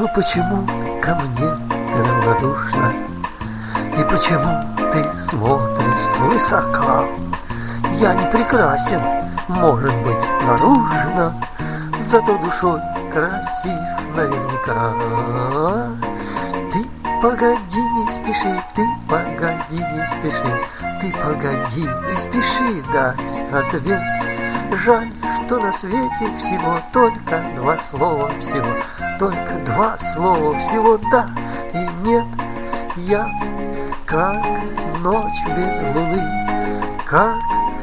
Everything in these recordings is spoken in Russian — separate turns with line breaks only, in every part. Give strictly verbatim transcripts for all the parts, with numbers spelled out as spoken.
почему ко мне ты равнодушна? И почему ты смотришь свысока? Я не прекрасен, может быть, наружно, зато душой красив наверняка. Ты погоди, не спеши, ты погоди, не спеши, ты погоди, не спеши дать ответ. Жаль, что на свете всего только два слова всего, только два слова всего да и нет. Я как ночь без луны, как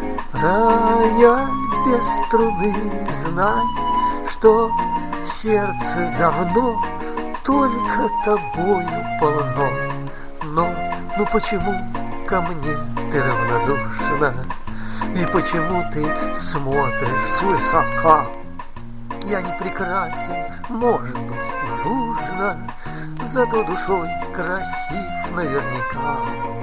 рояль без струны. Знай, что сердце давно только тобою полно. Но, ну почему ко мне ты равнодушна? И почему ты смотришь свысока? Я не прекрасен, может быть, наружно, зато душой красив наверняка.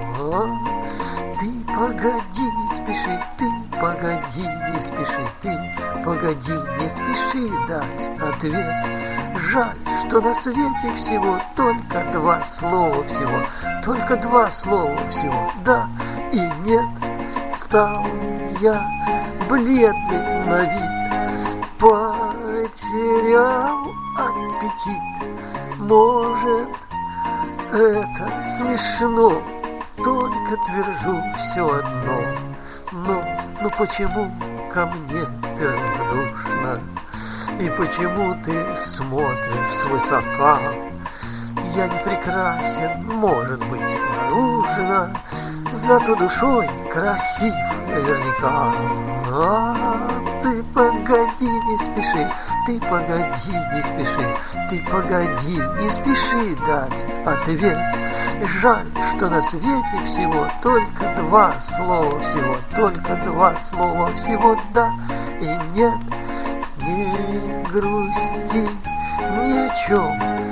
Ты погоди, не спеши, ты погоди, не спеши, ты погоди, не спеши дать ответ. Жаль, что на свете всего только два слова всего, только два слова всего, да и нет. Стал я бледный на вид, потерял аппетит. Может, это смешно, только твержу все одно. Но, ну почему ко мне ты равнодушна? И почему ты смотришь свысока? Я не прекрасен, может быть, наружно, зато душой красив наверняка. А ты погоди, не спеши, ты погоди, не спеши, ты погоди, не спеши дать ответ. Жаль, что на свете всего только два слова всего, только два слова всего да и нет. Не грусти ни о чем,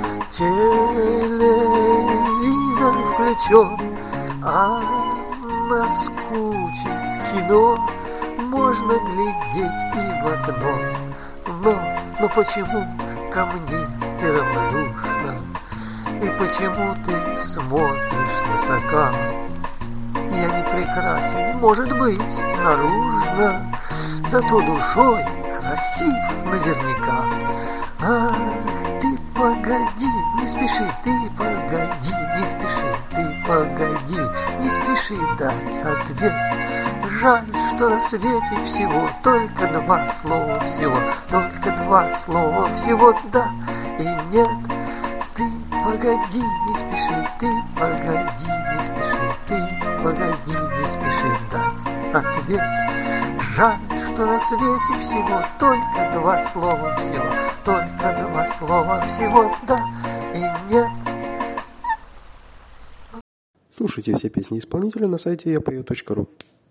телевизор включен, а наскучит кино, можно глядеть и в окно. Но, но почему ко мне ты равнодушна? И почему ты смотришь свысока? Я не прекрасен, может быть, наружно, зато душой красив наверняка. Ах, ты погоди, не спеши, ты погоди, не спеши, ты погоди, не спеши дать ответ. Жаль, что на свете всего только два слова всего, только два слова всего да и нет. Ты погоди, не спеши, ты погоди, не спеши, ты погоди, не спеши дать ответ. Жаль, что на свете всего только два слова всего, только два слова всего да и нет.
Слушайте все песни исполнителя на сайте я пою точка ру.